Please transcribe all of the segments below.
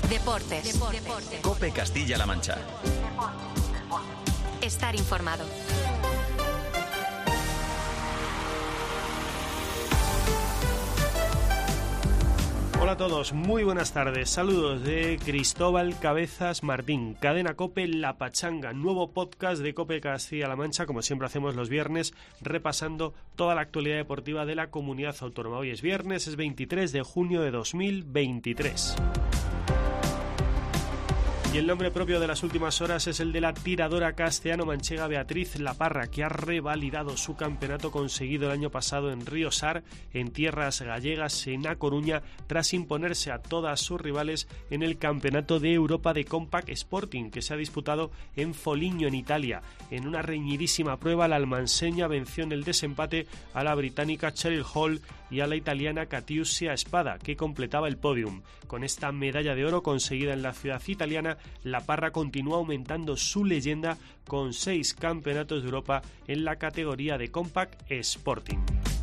Deportes. COPE Castilla-La Mancha. Estar informado. Hola a todos, muy buenas tardes. Saludos de Cristóbal Cabezas Martín. Cadena COPE La Pachanga, nuevo podcast de COPE Castilla-La Mancha, como siempre hacemos los viernes, repasando toda la actualidad deportiva de la comunidad autónoma. Hoy es viernes, es 23 de junio de 2023. Y el nombre propio de las últimas horas es el de la tiradora castellano-manchega Beatriz Laparra, que ha revalidado su campeonato conseguido el año pasado en Río Sar, en tierras gallegas, en A Coruña, tras imponerse a todas sus rivales en el Campeonato de Europa de Compact Sporting, que se ha disputado en Foligno, en Italia. En una reñidísima prueba, la almanseña venció en el desempate a la británica Cheryl Hall y a la italiana Catiusia Spada, que completaba el podium. Con esta medalla de oro conseguida en la ciudad italiana, Laparra continúa aumentando su leyenda con 6 campeonatos de Europa en la categoría de Compact Sporting.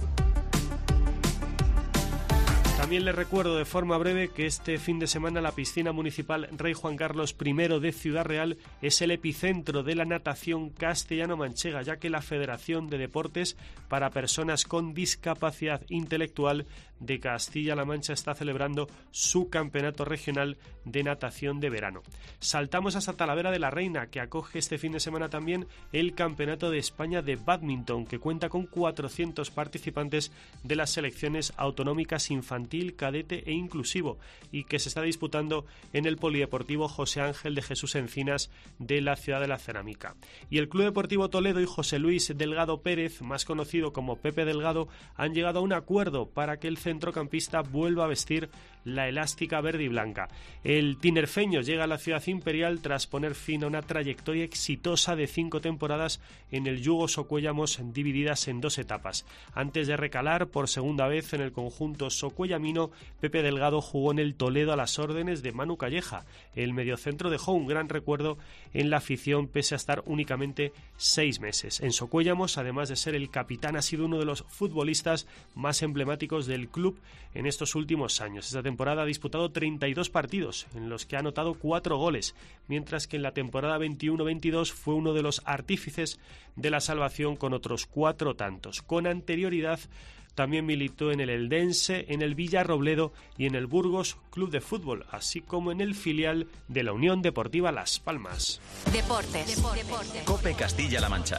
También les recuerdo de forma breve que este fin de semana la piscina municipal Rey Juan Carlos I de Ciudad Real es el epicentro de la natación castellano-manchega, ya que la Federación de Deportes para Personas con Discapacidad Intelectual de Castilla-La Mancha está celebrando su campeonato regional de natación de verano. Saltamos hasta Talavera de la Reina, que acoge este fin de semana también el Campeonato de España de Bádminton, que cuenta con 400 participantes de las selecciones autonómicas infantil, cadete e inclusivo, y que se está disputando en el Polideportivo José Ángel de Jesús Encinas de la ciudad de la Cerámica. Y el Club Deportivo Toledo y José Luis Delgado Pérez, más conocido como Pepe Delgado, han llegado a un acuerdo para que el centrocampista vuelva a vestir la elástica verde y blanca. El tinerfeño llega a la ciudad imperial tras poner fin a una trayectoria exitosa de 5 temporadas en el Yugo Socuellamos, divididas en 2 etapas. Antes de recalar por segunda vez en el conjunto socuellamino, Pepe Delgado jugó en el Toledo a las órdenes de Manu Calleja. El mediocentro dejó un gran recuerdo en la afición pese a estar únicamente 6 meses. En Socuellamos, además de ser el capitán, ha sido uno de los futbolistas más emblemáticos del club en estos últimos años. Esta temporada ha disputado 32 partidos, en los que ha anotado 4 goles, mientras que en la temporada 21-22 fue uno de los artífices de la salvación con otros 4 tantos. Con anterioridad también militó en el Eldense, en el Villarrobledo y en el Burgos Club de Fútbol, así como en el filial de la Unión Deportiva Las Palmas. Deportes. COPE Castilla-La Mancha.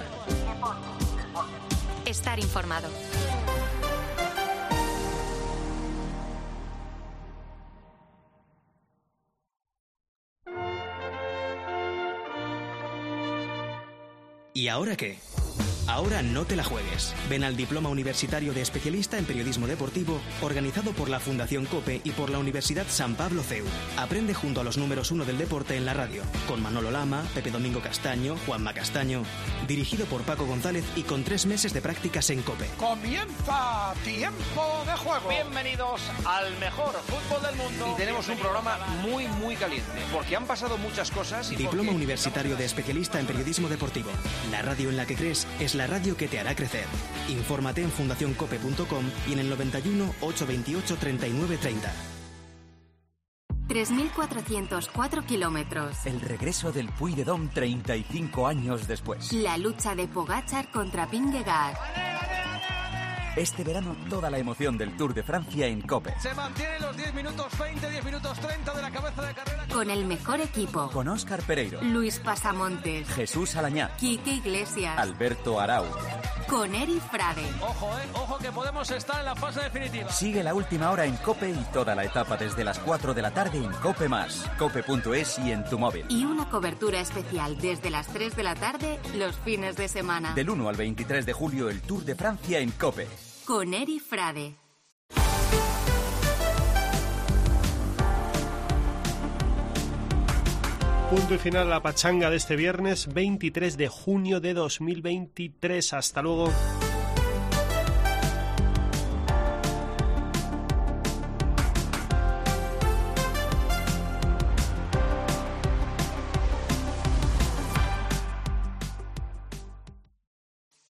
Estar informado. ¿Y ahora qué? Ahora no te la juegues. Ven al Diploma Universitario de Especialista en Periodismo Deportivo, organizado por la Fundación COPE y por la Universidad San Pablo CEU. Aprende junto a los números 1 del deporte en la radio, con Manolo Lama, Pepe Domingo Castaño, Juanma Castaño. Dirigido por Paco González y con 3 meses de prácticas en COPE. ¡Comienza Tiempo de Juego! Bienvenidos al mejor fútbol del mundo. Y tenemos un programa muy caliente, porque han pasado muchas cosas. Diploma Universitario de Especialista en Periodismo Deportivo. La radio en la que crees es la radio que te hará crecer. Infórmate en fundacioncope.com y en el 91 828 3930. 3.404 kilómetros. El regreso del Puy-de-Dôme 35 años después. La lucha de Pogačar contra Vingegaard. Este verano toda la emoción del Tour de Francia en COPE. Se mantienen los 10 minutos 20, 10 minutos 30 de la cabeza de carrera. Con el mejor equipo. Con Óscar Pereiro, Luis Pasamontes, Jesús Alañá, Quique Iglesias, Alberto Arau. Con Eri Frade. Ojo que podemos estar en la fase definitiva. Sigue la última hora en COPE y toda la etapa desde las 4 de la tarde en COPE+, cope.es y en tu móvil. Y una cobertura especial desde las 3 de la tarde los fines de semana. Del 1 al 23 de julio el Tour de Francia en COPE. Con Eri Frade. Punto y final a la pachanga de este viernes 23 de junio de 2023. Hasta luego.